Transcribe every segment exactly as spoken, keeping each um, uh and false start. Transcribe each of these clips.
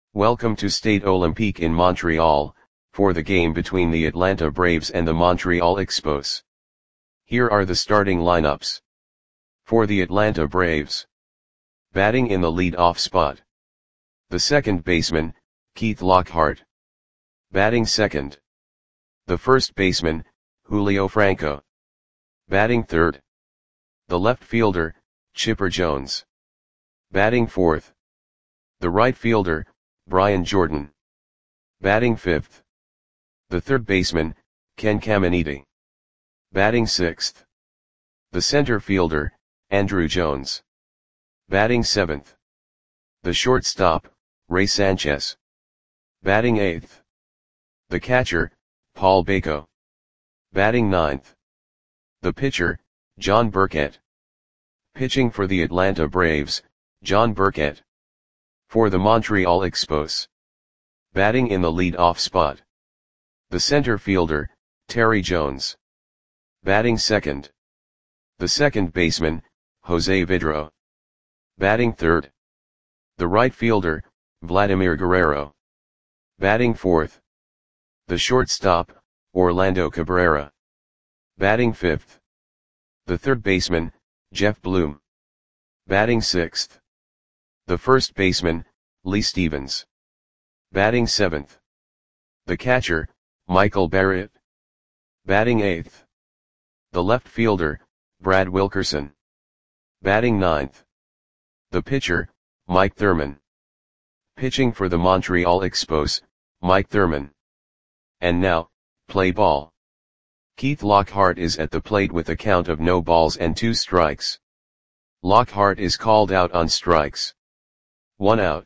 Welcome to Stade Olympique in Montreal, for the game between the Atlanta Braves and the Montreal Expos. Here are the starting lineups. For the Atlanta Braves. Batting in the lead-off spot. The second baseman, Keith Lockhart. Batting second. The first baseman, Julio Franco. Batting third. The left fielder, Chipper Jones. Batting fourth. The right fielder, Brian Jordan. Batting fifth. The third baseman, Ken Caminiti. Batting sixth. The center fielder, Andruw Jones. Batting seventh. The shortstop, Ray Sanchez. Batting eighth. The catcher, Paul Baco. Batting ninth. The pitcher, John Burkett. Pitching for the Atlanta Braves, John Burkett. For the Montreal Expos. Batting in the lead-off spot. The center fielder, Terry Jones. Batting second. The second baseman, Jose Vidro. Batting third. The right fielder, Vladimir Guerrero. Batting fourth. The shortstop, Orlando Cabrera. Batting fifth. The third baseman, Jeff Bloom. Batting sixth. The first baseman, Lee Stevens. Batting seventh. The catcher, Michael Barrett. Batting eighth. The left fielder, Brad Wilkerson. Batting ninth. The pitcher, Mike Thurman. Pitching for the Montreal Expos, Mike Thurman. And now, play ball. Keith Lockhart is at the plate with a count of no balls and two strikes. Lockhart is called out on strikes. One out.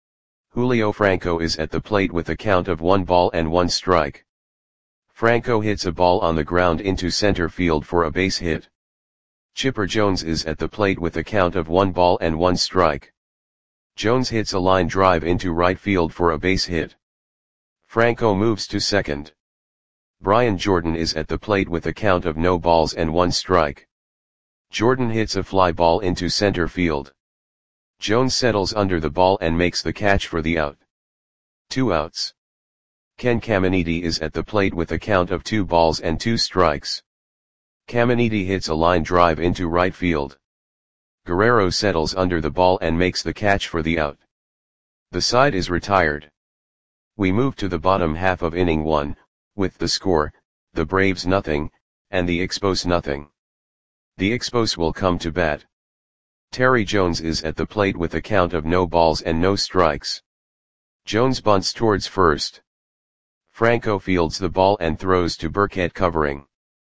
Julio Franco is at the plate with a count of one ball and one strike. Franco hits a ball on the ground into center field for a base hit. Chipper Jones is at the plate with a count of one ball and one strike. Jones hits a line drive into right field for a base hit. Franco moves to second. Brian Jordan is at the plate with a count of no balls and one strike. Jordan hits a fly ball into center field. Jones settles under the ball and makes the catch for the out. Two outs. Ken Caminiti is at the plate with a count of two balls and two strikes. Caminiti hits a line drive into right field. Guerrero settles under the ball and makes the catch for the out. The side is retired. We move to the bottom half of inning one, with the score, the Braves nothing, and the Expos nothing. The Expos will come to bat. Terry Jones is at the plate with a count of no balls and no strikes. Jones bunts towards first. Franco fields the ball and throws to Burkett covering.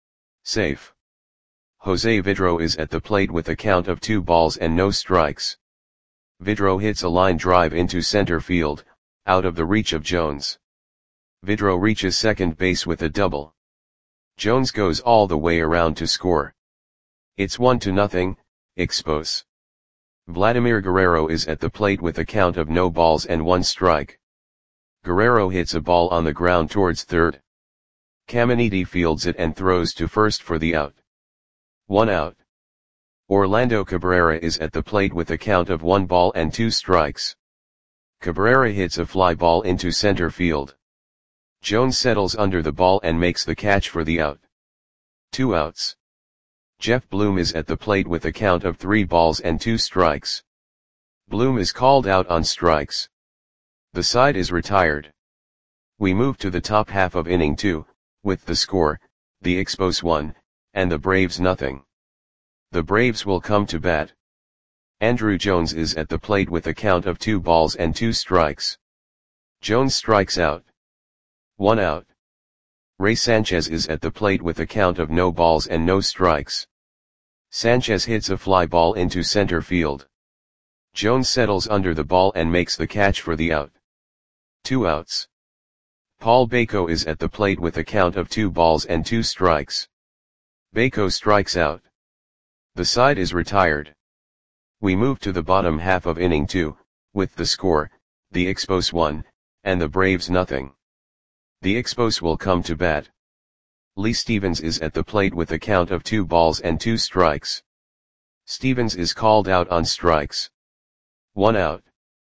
Safe. Jose Vidro is at the plate with a count of two balls and no strikes. Vidro hits a line drive into center field, out of the reach of Jones. Vidro reaches second base with a double. Jones goes all the way around to score. It's one to nothing, Expos. Vladimir Guerrero is at the plate with a count of no balls and one strike. Guerrero hits a ball on the ground towards third. Caminiti fields it and throws to first for the out. One out. Orlando Cabrera is at the plate with a count of one ball and two strikes. Cabrera hits a fly ball into center field. Jones settles under the ball and makes the catch for the out. Two outs. Jeff Bloom is at the plate with a count of three balls and two strikes. Bloom is called out on strikes. The side is retired. We move to the top half of inning two, with the score, the Expos one, and the Braves nothing. The Braves will come to bat. Andruw Jones is at the plate with a count of two balls and two strikes. Jones strikes out. One out. Ray Sanchez is at the plate with a count of no balls and no strikes. Sanchez hits a fly ball into center field. Jones settles under the ball and makes the catch for the out. Two outs. Paul Baco is at the plate with a count of two balls and two strikes. Baco strikes out. The side is retired. We move to the bottom half of inning two, with the score, the Expos one, and the Braves nothing. The Expos will come to bat. Lee Stevens is at the plate with a count of two balls and two strikes. Stevens is called out on strikes. One out.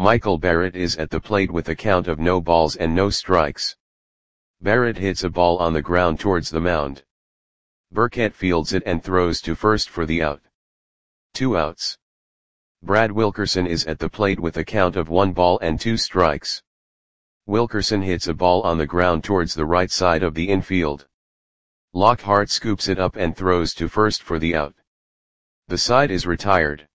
Michael Barrett is at the plate with a count of no balls and no strikes. Barrett hits a ball on the ground towards the mound. Burkett fields it and throws to first for the out. Two outs. Brad Wilkerson is at the plate with a count of one ball and two strikes. Wilkerson hits a ball on the ground towards the right side of the infield. Lockhart scoops it up and throws to first for the out. The side is retired.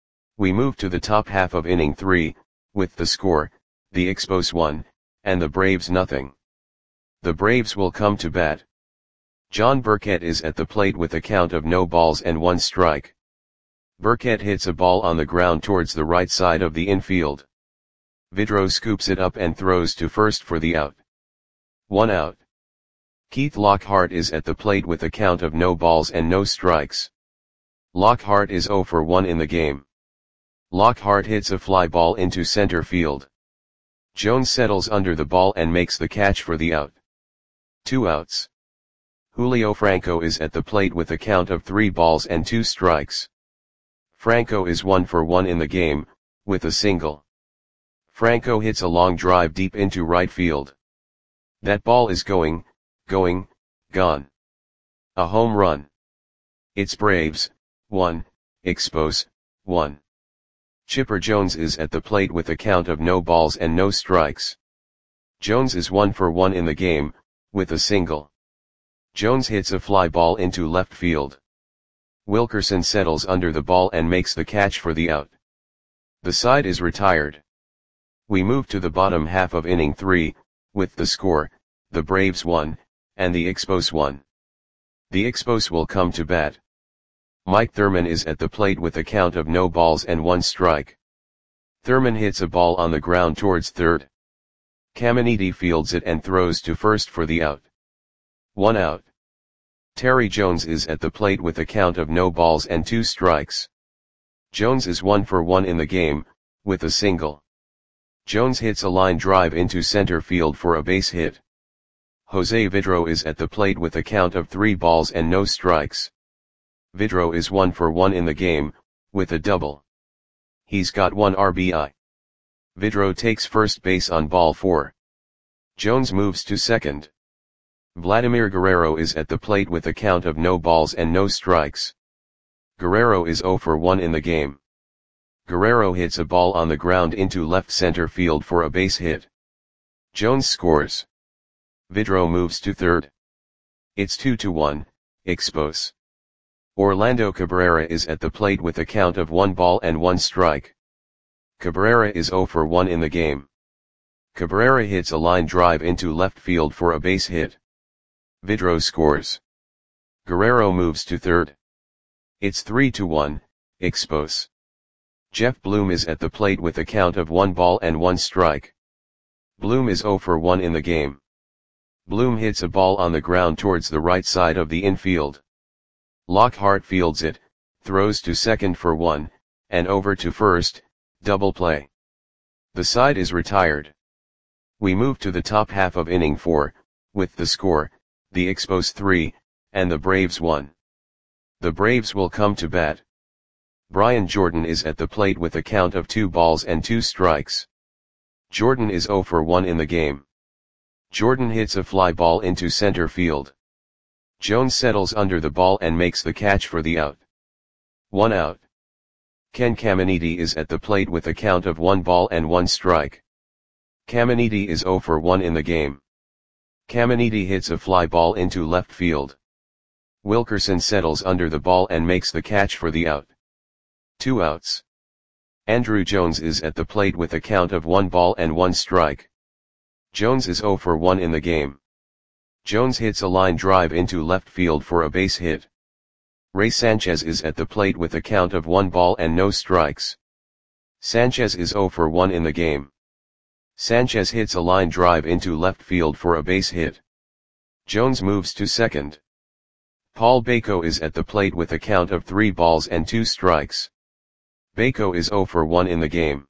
We move to the top half of inning three, with the score, the Expos one, and the Braves nothing. The Braves will come to bat. John Burkett is at the plate with a count of no balls and one strike. Burkett hits a ball on the ground towards the right side of the infield. Vidro scoops it up and throws to first for the out. One out. Keith Lockhart is at the plate with a count of no balls and no strikes. Lockhart is oh for one in the game. Lockhart hits a fly ball into center field. Jones settles under the ball and makes the catch for the out. Two outs. Julio Franco is at the plate with a count of three balls and two strikes. Franco is one for one in the game, with a single. Franco hits a long drive deep into right field. That ball is going, going, gone. A home run. It's Braves, one, Expos, one. Chipper Jones is at the plate with a count of no balls and no strikes. Jones is one for one in the game, with a single. Jones hits a fly ball into left field. Wilkerson settles under the ball and makes the catch for the out. The side is retired. We move to the bottom half of inning three, with the score, the Braves one, and the Expos one. The Expos will come to bat. Mike Thurman is at the plate with a count of no balls and one strike. Thurman hits a ball on the ground towards third. Caminiti fields it and throws to first for the out. One out. Terry Jones is at the plate with a count of no balls and two strikes. Jones is one for one in the game, with a single. Jones hits a line drive into center field for a base hit. Jose Vidro is at the plate with a count of three balls and no strikes. Vidro is one for one in the game, with a double. He's got one R B I. Vidro takes first base on ball four. Jones moves to second. Vladimir Guerrero is at the plate with a count of no balls and no strikes. Guerrero is oh for one in the game. Guerrero hits a ball on the ground into left center field for a base hit. Jones scores. Vidro moves to third. It's two to one, Expos. Orlando Cabrera is at the plate with a count of one ball and one strike. Cabrera is oh for one in the game. Cabrera hits a line drive into left field for a base hit. Vidro scores. Guerrero moves to third. It's three to one, Expos. Jeff Bloom is at the plate with a count of one ball and one strike. Bloom is oh for one in the game. Bloom hits a ball on the ground towards the right side of the infield. Lockhart fields it, throws to second for one, and over to first, double play. The side is retired. We move to the top half of inning four, with the score, the Expos three, and the Braves one. The Braves will come to bat. Brian Jordan is at the plate with a count of two balls and two strikes. Jordan is oh for one in the game. Jordan hits a fly ball into center field. Jones settles under the ball and makes the catch for the out. One out. Ken Caminiti is at the plate with a count of one ball and one strike. Caminiti is oh for one in the game. Caminiti hits a fly ball into left field. Wilkerson settles under the ball and makes the catch for the out. Two outs. Andrew Jones is at the plate with a count of one ball and one strike. Jones is oh for one in the game. Jones hits a line drive into left field for a base hit. Ray Sanchez is at the plate with a count of one ball and no strikes. Sanchez is oh for one in the game. Sanchez hits a line drive into left field for a base hit. Jones moves to second. Paul Bako is at the plate with a count of three balls and two strikes. Bako is oh for one in the game.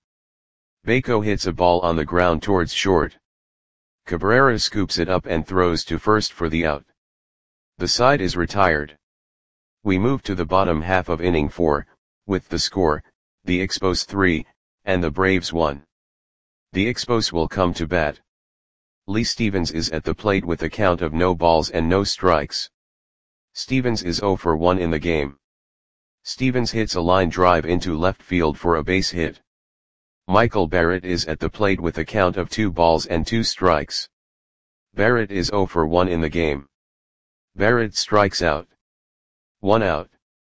Bako hits a ball on the ground towards short. Cabrera scoops it up and throws to first for the out. The side is retired. We move to the bottom half of inning four, with the score, the Expos three, and the Braves one. The Expos will come to bat. Lee Stevens is at the plate with a count of no balls and no strikes. Stevens is zero for one in the game. Stevens hits a line drive into left field for a base hit. Michael Barrett is at the plate with a count of two balls and two strikes. Barrett is zero for one in the game. Barrett strikes out. One out.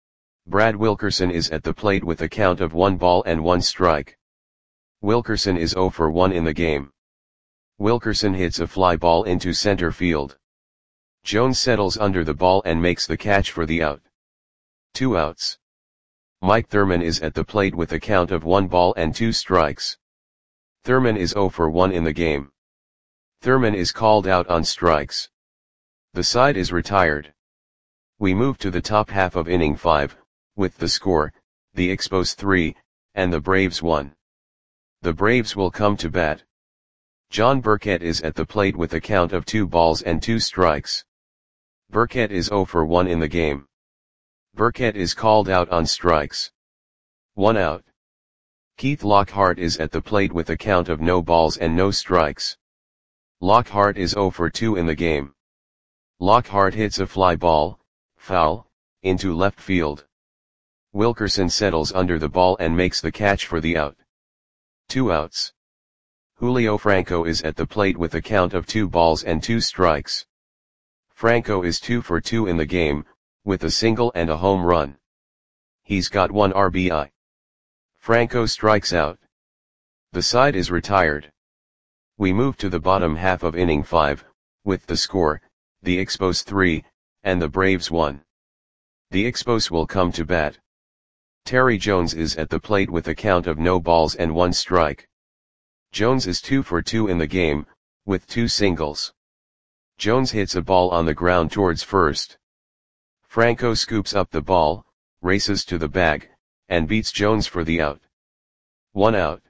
Brad Wilkerson is at the plate with a count of one ball and one strike. Wilkerson is zero for one in the game. Wilkerson hits a fly ball into center field. Jones settles under the ball and makes the catch for the out. Two outs. Mike Thurman is at the plate with a count of one ball and two strikes. Thurman is zero for one in the game. Thurman is called out on strikes. The side is retired. We move to the top half of inning five, with the score, the Expos three, and the Braves one. The Braves will come to bat. John Burkett is at the plate with a count of two balls and two strikes. Burkett is zero for one in the game. Burkett is called out on strikes. One out. Keith Lockhart is at the plate with a count of no balls and no strikes. Lockhart is zero for two in the game. Lockhart hits a fly ball, foul, into left field. Wilkerson settles under the ball and makes the catch for the out. Two outs. Julio Franco is at the plate with a count of two balls and two strikes. Franco is two for two in the game, with a single and a home run. He's got one R B I. Franco strikes out. The side is retired. We move to the bottom half of inning five, with the score, the Expos three, and the Braves one. The Expos will come to bat. Terry Jones is at the plate with a count of no balls and one strike. Jones is two for two in the game, with two singles. Jones hits a ball on the ground towards first. Franco scoops up the ball, races to the bag, and beats Jones for the out. One out.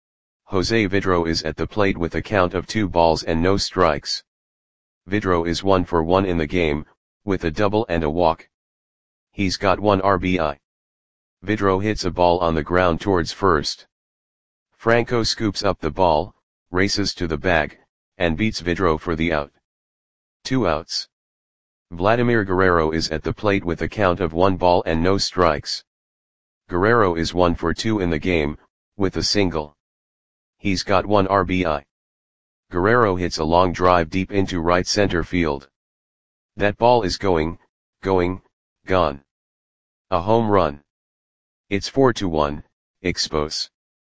Jose Vidro is at the plate with a count of two balls and no strikes. Vidro is one for one in the game, with a double and a walk. He's got one R B I. Vidro hits a ball on the ground towards first. Franco scoops up the ball, races to the bag, and beats Vidro for the out. Two outs. Vladimir Guerrero is at the plate with a count of one ball and no strikes. Guerrero is one for two in the game, with a single. He's got one R B I. Guerrero hits a long drive deep into right center field. That ball is going, going, gone. A home run. It's four to one, Expos.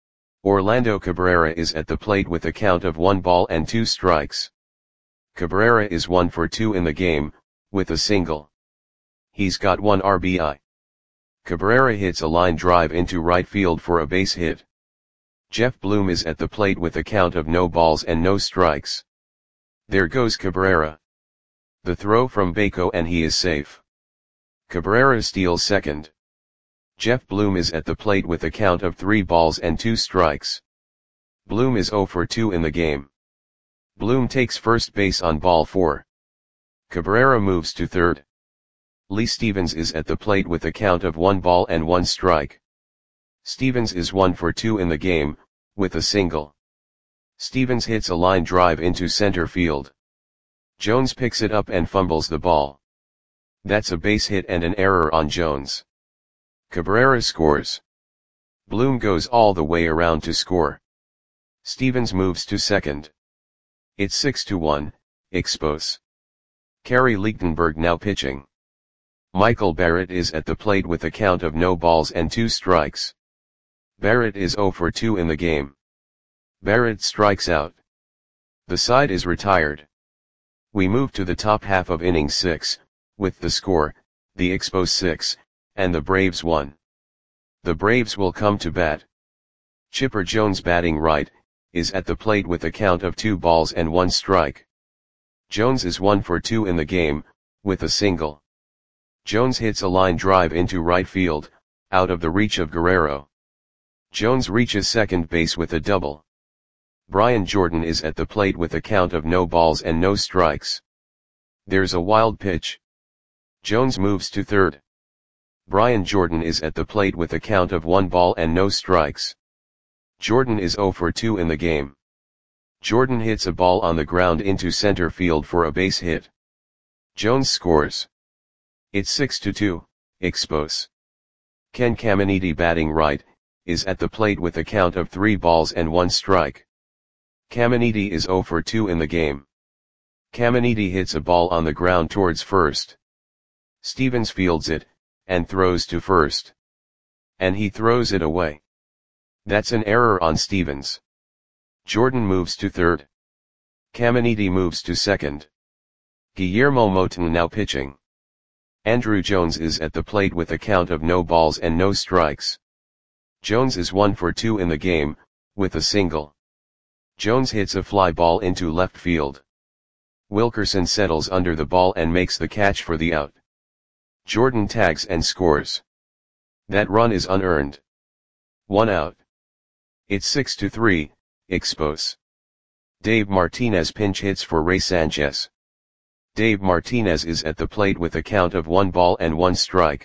Orlando Cabrera is at the plate with a count of one ball and two strikes. Cabrera is one for two in the game, with a single. He's got one R B I. Cabrera hits a line drive into right field for a base hit. Jeff Bloom is at the plate with a count of no balls and no strikes. There goes Cabrera. The throw from Baco and he is safe. Cabrera steals second. Jeff Bloom is at the plate with a count of three balls and two strikes. Bloom is zero for two in the game. Bloom takes first base on ball four. Cabrera moves to third. Lee Stevens is at the plate with a count of one ball and one strike. Stevens is one for two in the game, with a single. Stevens hits a line drive into center field. Jones picks it up and fumbles the ball. That's a base hit and an error on Jones. Cabrera scores. Bloom goes all the way around to score. Stevens moves to second. It's six to one, Expos. Kerry Lichtenberg now pitching. Michael Barrett is at the plate with a count of no balls and two strikes. Barrett is zero for two in the game. Barrett strikes out. The side is retired. We move to the top half of inning six, with the score, the Expos six, and the Braves one. The Braves will come to bat. Chipper Jones, batting right, is at the plate with a count of two balls and one strike. Jones is one for two in the game, with a single. Jones hits a line drive into right field, out of the reach of Guerrero. Jones reaches second base with a double. Brian Jordan is at the plate with a count of no balls and no strikes. There's a wild pitch. Jones moves to third. Brian Jordan is at the plate with a count of one ball and no strikes. Jordan is zero for two in the game. Jordan hits a ball on the ground into center field for a base hit. Jones scores. It's six to two, Expos. Ken Caminiti, batting right, is at the plate with a count of three balls and one strike. Caminiti is zero for two in the game. Caminiti hits a ball on the ground towards first. Stevens fields it, and throws to first. And he throws it away. That's an error on Stevens. Jordan moves to third. Caminiti moves to second. Guillermo Moton now pitching. Andruw Jones is at the plate with a count of no balls and no strikes. Jones is one for two in the game, with a single. Jones hits a fly ball into left field. Wilkerson settles under the ball and makes the catch for the out. Jordan tags and scores. That run is unearned. One out. It's six to three, Expos. Dave Martinez pinch hits for Ray Sanchez. Dave Martinez is at the plate with a count of one ball and one strike.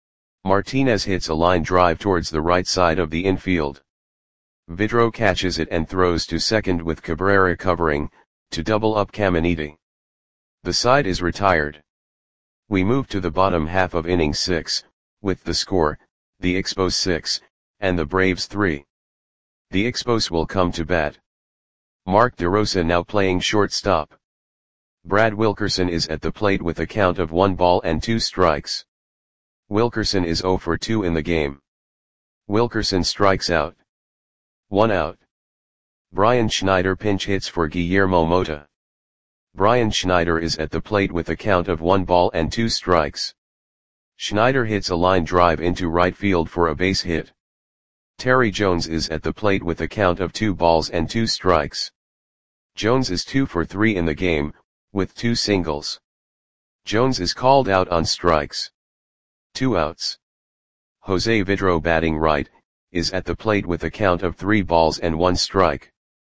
Martinez hits a line drive towards the right side of the infield. Vidro catches it and throws to second with Cabrera covering, to double up Caminiti. The side is retired. We move to the bottom half of inning six, with the score, the Expos six, and the Braves three. The Expos will come to bat. Mark DeRosa now playing shortstop. Brad Wilkerson is at the plate with a count of one ball and two strikes. Wilkerson is zero for two in the game. Wilkerson strikes out. One out. Brian Schneider pinch hits for Guillermo Mota. Brian Schneider is at the plate with a count of one ball and two strikes. Schneider hits a line drive into right field for a base hit. Terry Jones is at the plate with a count of two balls and two strikes. Jones is two for three in the game, with two singles. Jones is called out on strikes. Two outs. Jose Vidro, batting right, is at the plate with a count of three balls and one strike.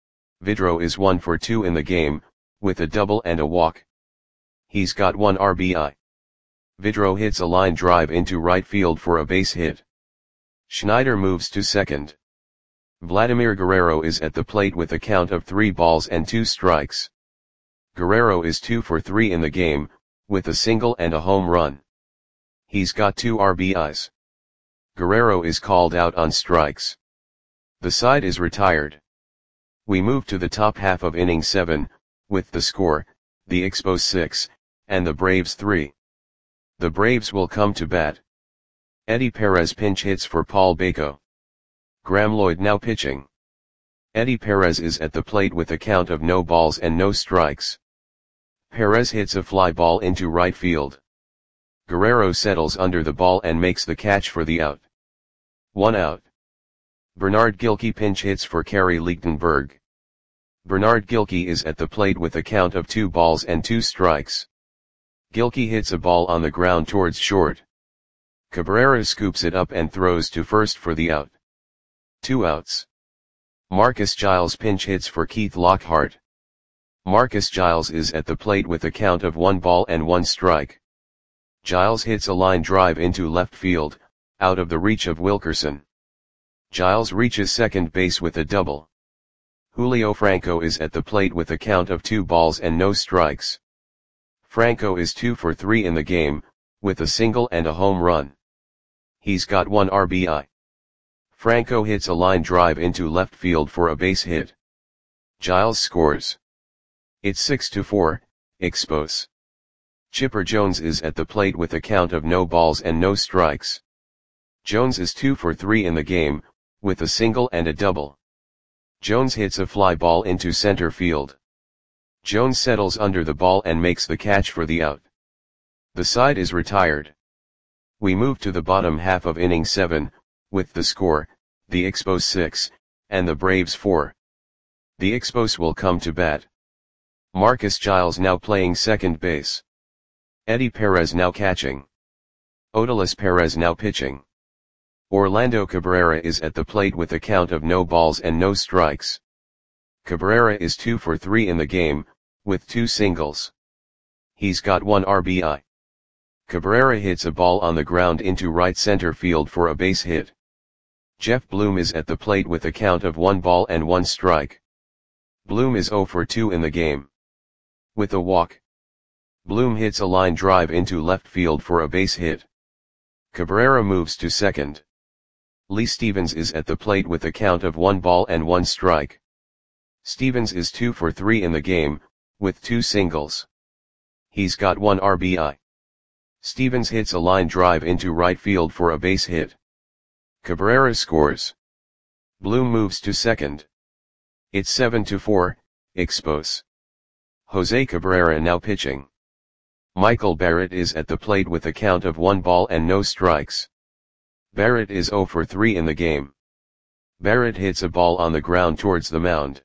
Vidro is one for two in the game, with a double and a walk. He's got one R B I. Vidro hits a line drive into right field for a base hit. Schneider moves to second. Vladimir Guerrero is at the plate with a count of three balls and two strikes. Guerrero is two for three in the game, with a single and a home run. He's got two R B Is. Guerrero is called out on strikes. The side is retired. We move to the top half of inning seven, with the score, the Expos six, and the Braves three. The Braves will come to bat. Eddie Perez pinch hits for Paul Baco. Graham Lloyd now pitching. Eddie Perez is at the plate with a count of no balls and no strikes. Perez hits a fly ball into right field. Guerrero settles under the ball and makes the catch for the out. One out. Bernard Gilkey pinch hits for Kerry Lichtenberg. Bernard Gilkey is at the plate with a count of two balls and two strikes. Gilkey hits a ball on the ground towards short. Cabrera scoops it up and throws to first for the out. Two outs. Marcus Giles pinch hits for Keith Lockhart. Marcus Giles is at the plate with a count of one ball and one strike. Giles hits a line drive into left field, out of the reach of Wilkerson. Giles reaches second base with a double. Julio Franco is at the plate with a count of two balls and no strikes. Franco is two for three in the game, with a single and a home run. He's got one R B I. Franco hits a line drive into left field for a base hit. Giles scores. It's six to four, Expos. Chipper Jones is at the plate with a count of no balls and no strikes. Jones is two for three in the game, with a single and a double. Jones hits a fly ball into center field. Jones settles under the ball and makes the catch for the out. The side is retired. We move to the bottom half of inning seven, with the score, the Expos six, and the Braves four. The Expos will come to bat. Marcus Giles now playing second base. Eddie Perez now catching. Odalis Perez now pitching. Orlando Cabrera is at the plate with a count of no balls and no strikes. Cabrera is two for three in the game, with two singles. He's got one R B I. Cabrera hits a ball on the ground into right center field for a base hit. Jeff Bloom is at the plate with a count of one ball and one strike. Bloom is zero for two in the game. With a walk, Bloom hits a line drive into left field for a base hit. Cabrera moves to second. Lee Stevens is at the plate with a count of one ball and one strike. Stevens is two for three in the game, with two singles. He's got one R B I. Stevens hits a line drive into right field for a base hit. Cabrera scores. Bloom moves to second. It's seven to four, Expos. Jose Cabrera now pitching. Michael Barrett is at the plate with a count of one ball and no strikes. Barrett is zero for three in the game. Barrett hits a ball on the ground towards the mound.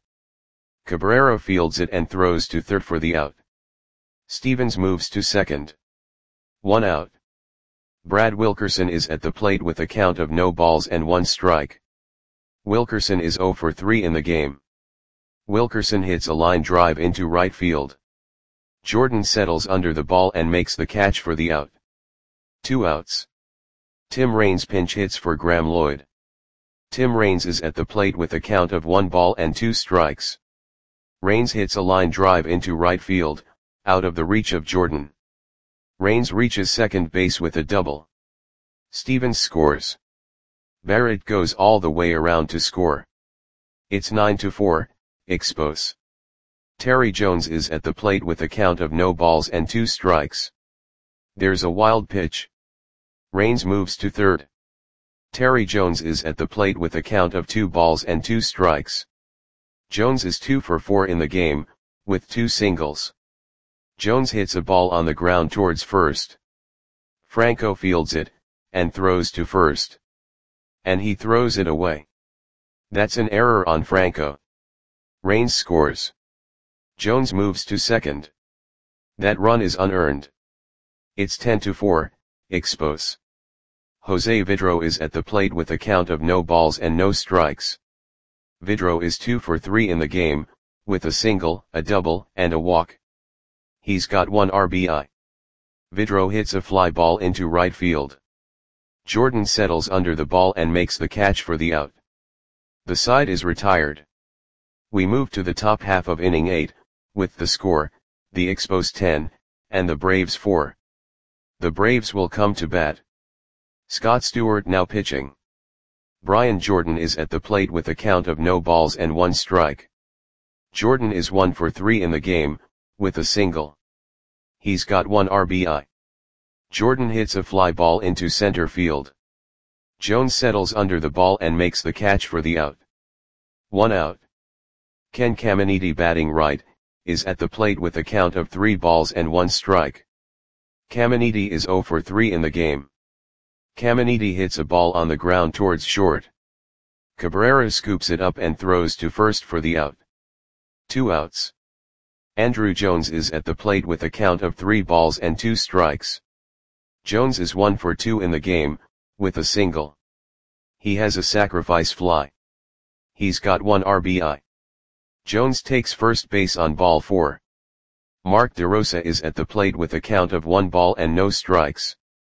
Cabrera fields it and throws to third for the out. Stevens moves to second. One out. Brad Wilkerson is at the plate with a count of no balls and one strike. Wilkerson is zero for three in the game. Wilkerson hits a line drive into right field. Jordan settles under the ball and makes the catch for the out. Two outs. Tim Raines pinch hits for Graham Lloyd. Tim Raines is at the plate with a count of one ball and two strikes. Raines hits a line drive into right field, out of the reach of Jordan. Raines reaches second base with a double. Stevens scores. Barrett goes all the way around to score. It's nine to four, Expos. Terry Jones is at the plate with a count of no balls and two strikes. There's a wild pitch. Raines moves to third. Terry Jones is at the plate with a count of two balls and two strikes. Jones is two for four in the game, with two singles. Jones hits a ball on the ground towards first. Franco fields it, and throws to first. And he throws it away. That's an error on Franco. Raines scores. Jones moves to second. That run is unearned. It's ten to four, Expos. Jose Vidro is at the plate with a count of no balls and no strikes. Vidro is two for three in the game, with a single, a double, and a walk. He's got one R B I. Vidro hits a fly ball into right field. Jordan settles under the ball and makes the catch for the out. The side is retired. We move to the top half of inning eight, with the score, the Expos ten, and the Braves four. The Braves will come to bat. Scott Stewart now pitching. Brian Jordan is at the plate with a count of no balls and one strike. Jordan is one for three in the game, with a single. He's got one R B I. Jordan hits a fly ball into center field. Jones settles under the ball and makes the catch for the out. One out. Ken Caminiti batting right, is at the plate with a count of three balls and one strike. Caminiti is zero for three in the game. Caminiti hits a ball on the ground towards short. Cabrera scoops it up and throws to first for the out. Two outs. Andrew Jones is at the plate with a count of three balls and two strikes. Jones is one for two in the game, with a single. He has a sacrifice fly. He's got one R B I. Jones takes first base on ball four. Mark DeRosa is at the plate with a count of one ball and no strikes.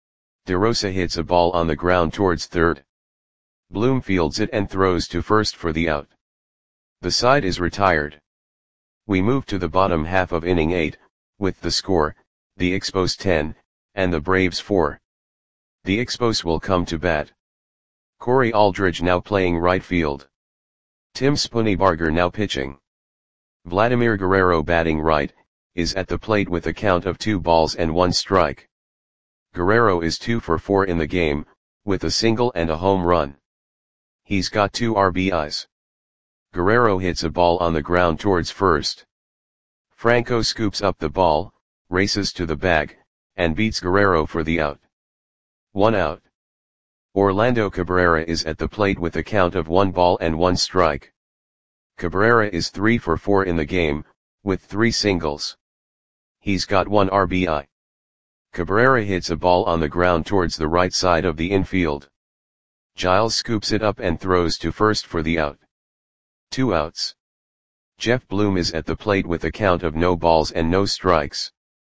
DeRosa hits a ball on the ground towards third. Bloom fields it and throws to first for the out. The side is retired. We move to the bottom half of inning eight, with the score, the Expos ten, and the Braves four. The Expos will come to bat. Corey Aldridge now playing right field. Tim Spunybarger now pitching. Vladimir Guerrero batting right, is at the plate with a count of two balls and one strike. Guerrero is two for four in the game, with a single and a home run. He's got two R B Is. Guerrero hits a ball on the ground towards first. Franco scoops up the ball, races to the bag, and beats Guerrero for the out. One out. Orlando Cabrera is at the plate with a count of one ball and one strike. Cabrera is three for four in the game, with three singles. He's got one R B I. Cabrera hits a ball on the ground towards the right side of the infield. Giles scoops it up and throws to first for the out. Two outs. Jeff Bloom is at the plate with a count of no balls and no strikes.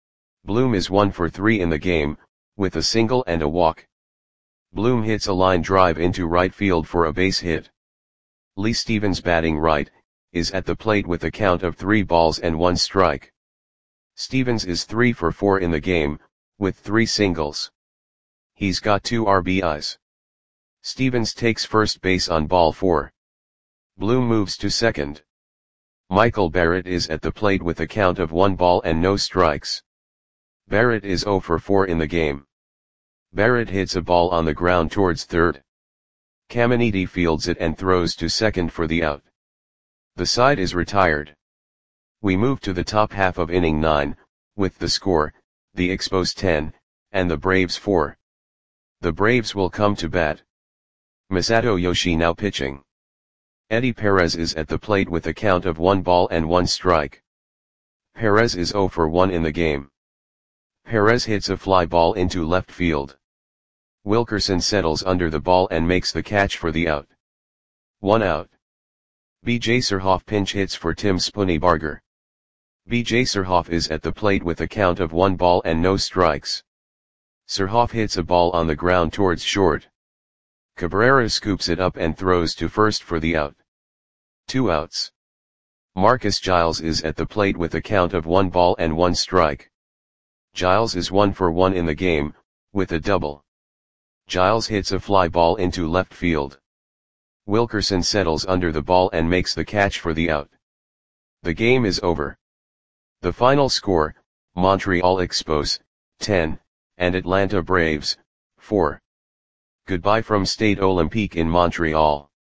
Bloom is one for three in the game, with a single and a walk. Bloom hits a line drive into right field for a base hit. Lee Stevens batting right, is at the plate with a count of three balls and one strike. Stevens is three for four in the game, with three singles. He's got two R B Is. Stevens takes first base on ball four. Bloom moves to second. Michael Barrett is at the plate with a count of one ball and no strikes. Barrett is zero for four in the game. Barrett hits a ball on the ground towards third. Caminiti fields it and throws to second for the out. The side is retired. We move to the top half of inning nine, with the score, the Expos ten, and the Braves four. The Braves will come to bat. Masato Yoshi now pitching. Eddie Perez is at the plate with a count of one ball and one strike. Perez is zero for one in the game. Perez hits a fly ball into left field. Wilkerson settles under the ball and makes the catch for the out. One out. B J Surhoff pinch hits for Tim Spunybarger. B J Surhoff is at the plate with a count of one ball and no strikes. Surhoff hits a ball on the ground towards short. Cabrera scoops it up and throws to first for the out. Two outs. Marcus Giles is at the plate with a count of one ball and one strike. Giles is one for one in the game, with a double. Giles hits a fly ball into left field. Wilkerson settles under the ball and makes the catch for the out. The game is over. The final score, Montreal Expos, ten, and Atlanta Braves, four. Goodbye from Stade Olympique in Montreal.